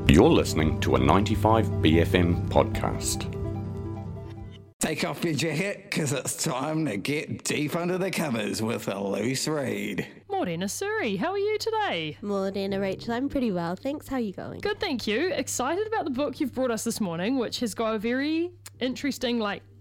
You're listening to a 95BFM podcast. Take off your jacket, because it's time to get deep under the covers with a loose read. Morena Suri, how are you today? Morena Rachel, I'm pretty well, thanks. How are you going? Good, thank you. Excited about the book you've brought us this morning, which has got a very interesting,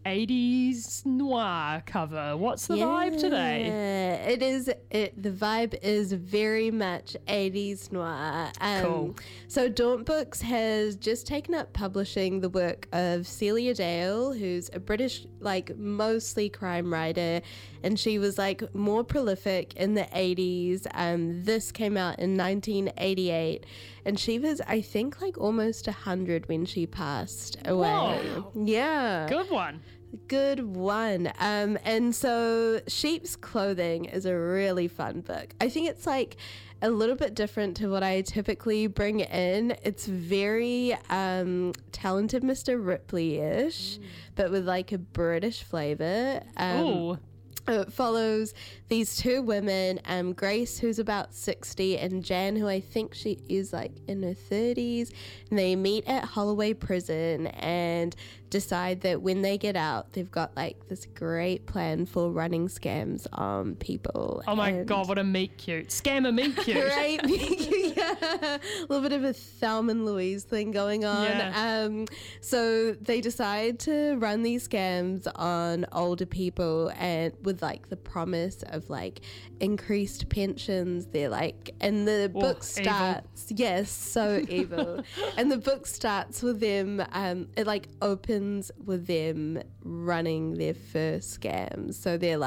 80s noir cover. What's the vibe today? The vibe is very much 80s noir. Cool. So Daunt Books has just taken up publishing the work of Celia Dale, who's a British, mostly crime writer, and she was, more prolific in the 80s. This came out in 1988, and she was, I think, almost 100 when she passed away. Whoa. Yeah. Good one. And so Sheep's Clothing is a really fun book. I think it's a little bit different to what I typically bring in. It's very Talented Mr. Ripley-ish, but with a British flavor. Ooh. It follows these two women, Grace, who's about 60, and Jan, who I think she is in her 30s. And they meet at Holloway Prison and decide that when they get out, they've got this great plan for running scams on people. Oh my God, what a meet cute. Scammer meet cute. Right? Yeah. A little bit of a Thelma and Louise thing going on. Yeah. So they decide to run these scams on older people, and with the promise of increased pensions. They're and the book starts, evil. Yes, so evil. And the book starts with them, it opens with them running their first scams. So they're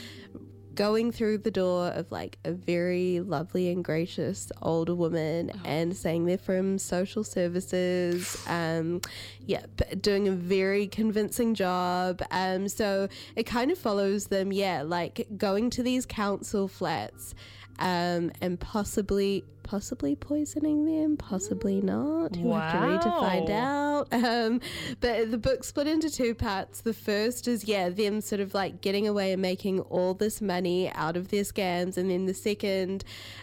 going through the door of a very lovely and gracious older woman and saying they're from social services, doing a very convincing job. So it kind of follows them, going to these council flats and possibly poisoning them, possibly not. You'll have to read to find out. But the book's split into two parts. The first is, them sort of getting away and making all this money out of their scams. And then the second,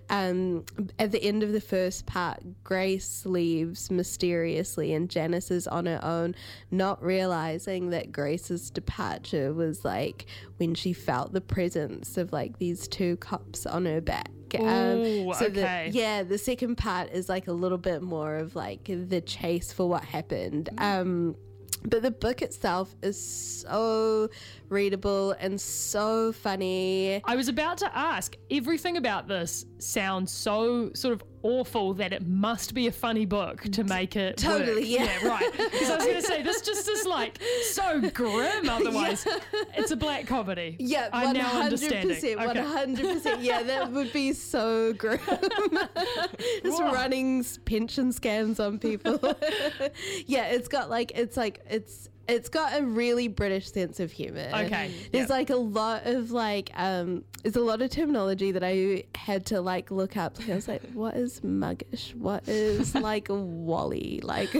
at the end of the first part, Grace leaves mysteriously and Janice is on her own, not realizing that Grace's departure was when she felt the presence of these two cops on her back. Ooh, so okay. The second part is a little bit more of the chase for what happened. But the book itself is so readable and so funny. I was about to ask, everything about this sounds so sort of awful that it must be a funny book to make it Totally, work. yeah. Right. Because I was going to say, this just is so grim otherwise. Yeah. It's a black comedy. Yeah, I'm now understanding. 100%. Yeah, that would be so grim. Just running pension scams on people. Yeah, it's got it's got a really British sense of humor. Okay. There's a lot of there's a lot of terminology that I had to look up. I was what is muggish? What is wally? But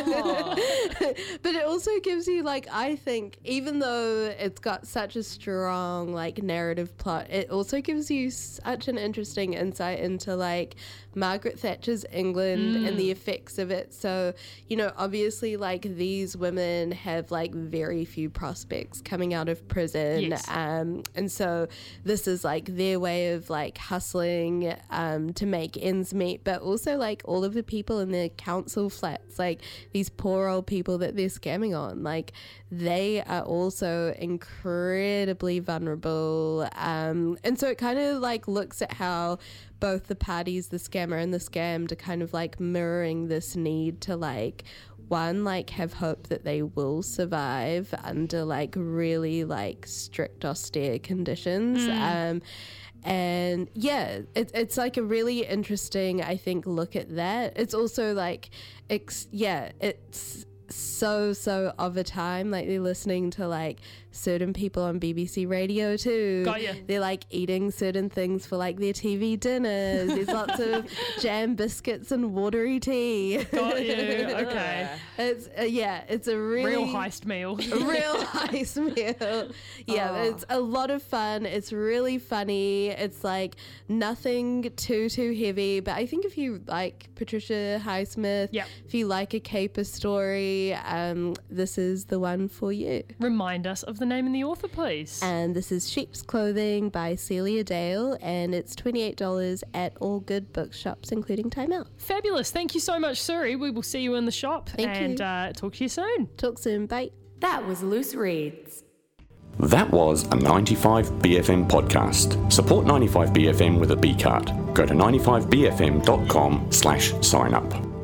it also gives you I think, even though it's got such a strong narrative plot, it also gives you such an interesting insight into Margaret Thatcher's England and the effects of it. So, obviously these women have very few prospects coming out of prison. Yes. And so this is their way of hustling to make ends meet, but also all of the people in their council flats, these poor old people that they're scamming on, they are also incredibly vulnerable. And so it kind of looks at how both the parties, the scammer and the scammed, are kind of mirroring this need to one, have hope that they will survive under really strict, austere conditions. And yeah, it's a really interesting, I think, look at that. It's also it's so of a time, they're listening to certain people on BBC Radio too. Got ya. They're like eating certain things for like their TV dinners. There's lots of jam biscuits and watery tea. Got you. Okay. It's it's a Real heist meal. a real heist meal. Yeah, it's a lot of fun. It's really funny. It's like nothing too heavy, but I think if you like Patricia Highsmith, if you like a caper story, this is the one for you. Remind us of the name and the author, please. And this is Sheep's Clothing by Celia Dale, and it's $28 at all good bookshops, including Time Out. Fabulous. Thank you so much, Suri. We will see you in the shop. Thank you. Talk to you soon. Talk soon. Bye. That was Loose Reads. That was a 95BFM podcast. Support 95BFM with a B card. Go to 95bfm.com/sign up.